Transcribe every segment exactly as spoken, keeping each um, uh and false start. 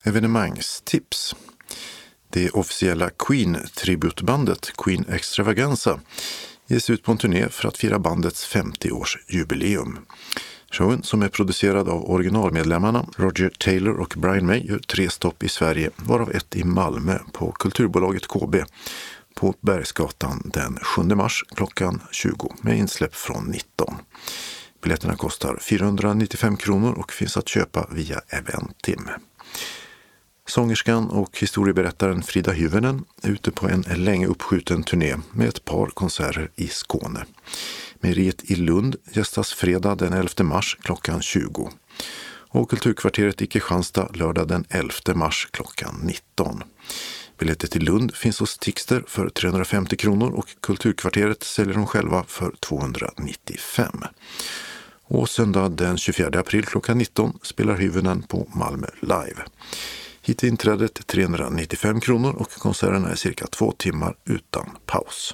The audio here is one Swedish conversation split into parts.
evenemangstips. Det officiella Queen-tributbandet Queen Extravaganza ges ut på en turné för att fira bandets femtio-årsjubileum. Showen, som är producerad av originalmedlemmarna Roger Taylor och Brian May, gör tre stopp i Sverige, varav ett i Malmö på Kulturbolaget K B på Bergsgatan den sjunde mars klockan tjugo med insläpp från nitton. Biljetterna kostar fyrahundranittiofem kronor och finns att köpa via Eventim. Sångerskan och historieberättaren Frida Hyvönen är ute på en länge uppskjuten turné med ett par konserter i Skåne. Mejeriet i Lund gästas fredag den elfte mars klockan tjugo och Kulturkvarteret i Kristianstad lördag den elfte mars klockan nitton. Biljetter till Lund finns hos Tixter för trehundrafemtio kronor och Kulturkvarteret säljer de själva för tvåhundranittiofem. Och söndag den tjugofjärde april klockan nitton spelar Hyvönen på Malmö Live. Hit är inträdet trehundranittiofem kronor och konserterna är cirka två timmar utan paus.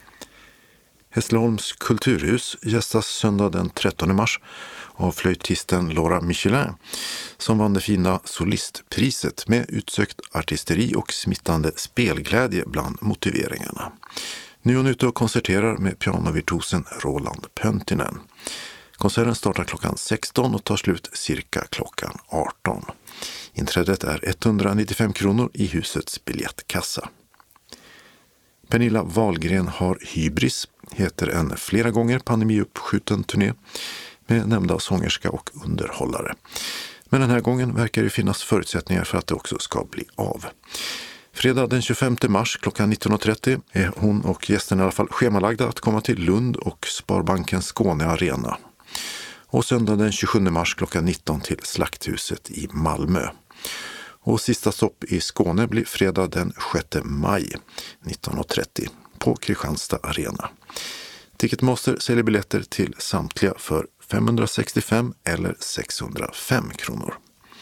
Hässleholms kulturhus gästas söndag den trettonde mars av flöjtisten Laura Michelin som vann det fina solistpriset med utsökt artisteri och smittande spelglädje bland motiveringarna. Nu är hon ute och konserterar med pianovirtuosen Roland Pöntinen. Konserten startar klockan sexton och tar slut cirka klockan arton. Inträdet är etthundranittiofem kronor i husets biljettkassa. Pernilla Wahlgren har hybris, heter en flera gånger pandemiuppskjuten turné med nämnda sångerska och underhållare. Men den här gången verkar det finnas förutsättningar för att det också ska bli av. Fredag den tjugofemte mars klockan nitton och trettio är hon och gästen i alla fall schemalagda att komma till Lund och Sparbankens Skåne Arena. Och söndag den tjugosjunde mars klockan nitton till Slakthuset i Malmö. Och sista stopp i Skåne blir fredag den sjätte maj nitton och trettio på Kristianstad Arena. Ticketmaster säljer biljetter till samtliga för femhundrasextiofem eller sexhundrafem kronor.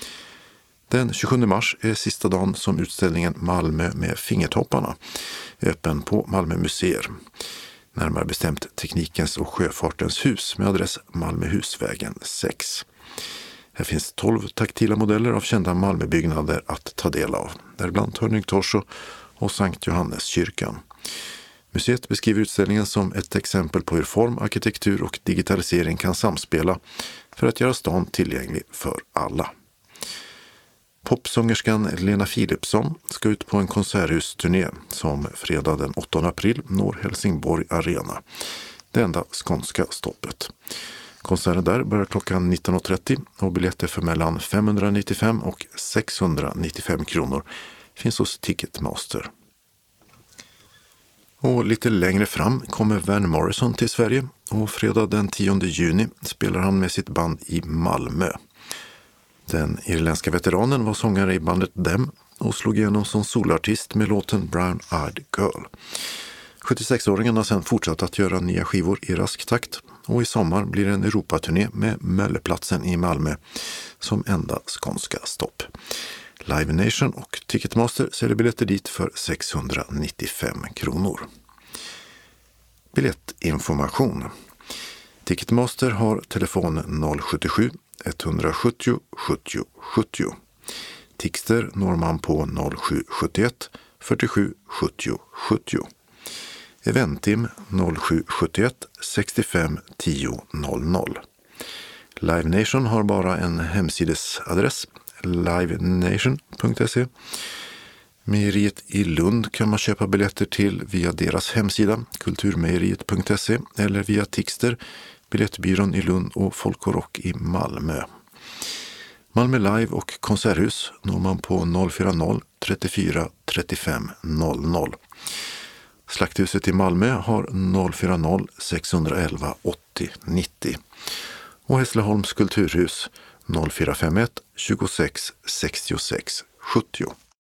Den tjugosjunde mars är sista dagen som utställningen Malmö med fingertopparna är öppen på Malmö museer. Närmare bestämt Teknikens och sjöfartens hus med adress Malmöhusvägen sex. Här finns tolv taktila modeller av kända Malmöbyggnader att ta del av, däribland Törning Torso och Sankt Johanneskyrkan. Museet beskriver utställningen som ett exempel på hur form, arkitektur och digitalisering kan samspela för att göra stan tillgänglig för alla. Popsångerskan Lena Philipsson ska ut på en konserthusturné som fredag den åttonde april når Helsingborg Arena, det enda skånska stoppet. Konserten där börjar klockan nitton och trettio och biljetter för mellan femhundranittiofem och sexhundranittiofem kronor finns hos Ticketmaster. Och lite längre fram kommer Van Morrison till Sverige och fredag den tionde juni spelar han med sitt band i Malmö. Den irländska veteranen var sångare i bandet Them och slog igenom som solartist med låten Brown Eyed Girl. sjuttiosex-åringen har sedan fortsatt att göra nya skivor i rask takt och i sommar blir det en Europaturné med Mölleplatsen i Malmö som enda skånska stopp. Live Nation och Ticketmaster säljer biljetter dit för sexhundranittiofem kronor. Biljettinformation. Ticketmaster har telefon noll sjuttiosju etthundrasjuttio sjuttio sjuttio. Tixter når man på noll sju sjuttioett fyrtiosju sjuttio sjuttio. Eventim noll sju sjuttioett sextiofem tio noll noll. Live Nation har bara en hemsidesadress, live nation punkt se. Mejeriet i Lund kan man köpa biljetter till via deras hemsida kulturmejeriet punkt se eller via Tixter, Biljettbyrån i Lund och Folk och Rock i Malmö. Malmö Live och Konserthus når man på noll fyrtio trettiofyra trettiofem noll noll. Slakthuset i Malmö har noll fyrtio sexhundraelva åttio nittio och Hässleholms kulturhus noll fyra fem ett tjugosex sextiosex sjuttio.